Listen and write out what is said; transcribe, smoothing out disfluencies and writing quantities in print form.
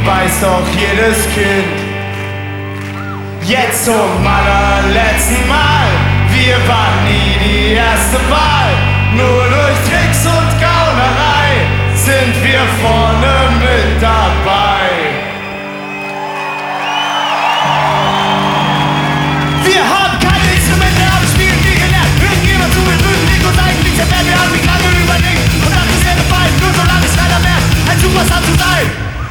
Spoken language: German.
weiß doch jedes Kind. Jetzt zum allerletzten Mal, wir